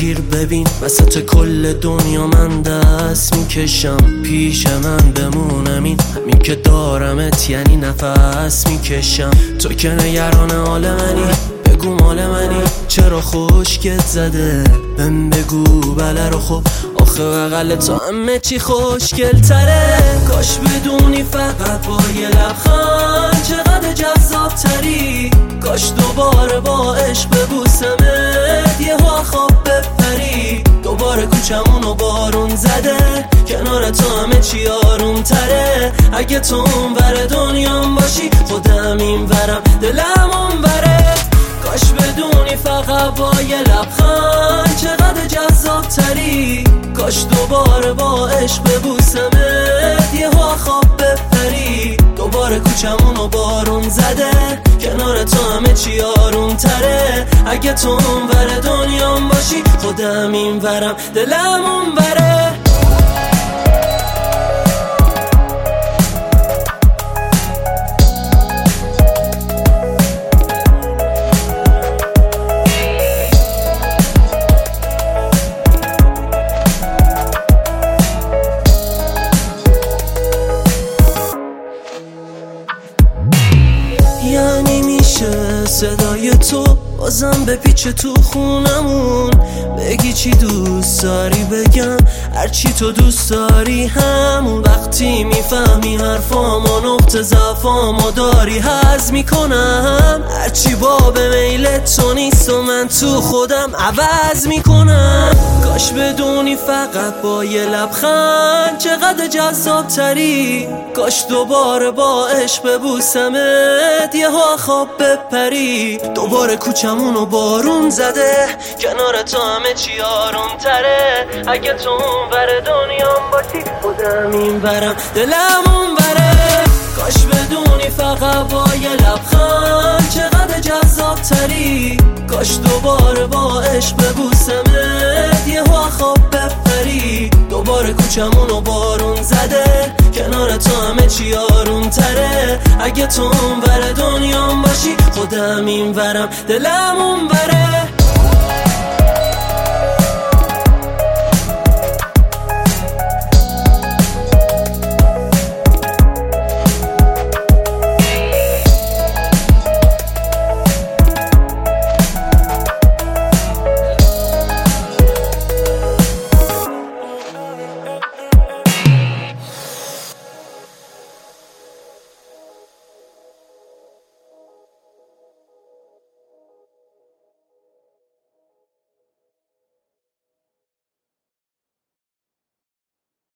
بگیر ببین وسط کل دنیا من دست میکشم، پیش من بمونم همین که دارمت یعنی نفس میکشم. تو که نگران حال منی، بگو مال منی، چرا خوشگت زده بهم بگو بله رو. خب آخه بغل تو همه چی خوشگل تره. کاش بدونی فقط با یه لبخند چقدر جذاب تری. کاش دوباره با عشق ببوسمت یه خواب بپری. دوباره کوچمونو بارون زده، کنار تو همه چی آروم تره. اگه تو اون ور دنیام باشی خودم این ورم دلم اون وره. کاش بدونی فقط با یه لبخند چقدر جذاب تری. کاش دوباره با عشق ببوسمت یه خواب بپری. دوباره کوچمونو بارون زده، کنار تو همه چی آروم تره. اگه تو اون ور دنیام باشی خودم این ورم دلم اون وره. یعنی میشه صدای تو بازم بپیچه تو خونمون، بگی چی دوست داری بگم هرچی تو دوست داری همون. وقتی میفهمی حرفامو نقطه ضعفامو داری حذف میکنم. هرچی باب میل تو نیست و من تو خودم عوض میکنم. کاش بدونی فقط با یه لبخند چقدر جذاب تری. کاش دوباره با عشق ببوسمت یه خواب بپری. دوباره کوچمونو بارون زده، کنار تو همه چی آروم تره. اگه تو اون ور دنیام باشی خودم این ورم دلم اون وره. کاش بدونی فقط با یه لبخند چقدر جذاب تری. کاش دوباره با عشق ببوسمت یه خواب بپری. دوباره کوچمونو بارون زده، کنار تو همه چی آروم تره. اگه تو اون ور دنیام باشی خودم این ورم دلم اون وره.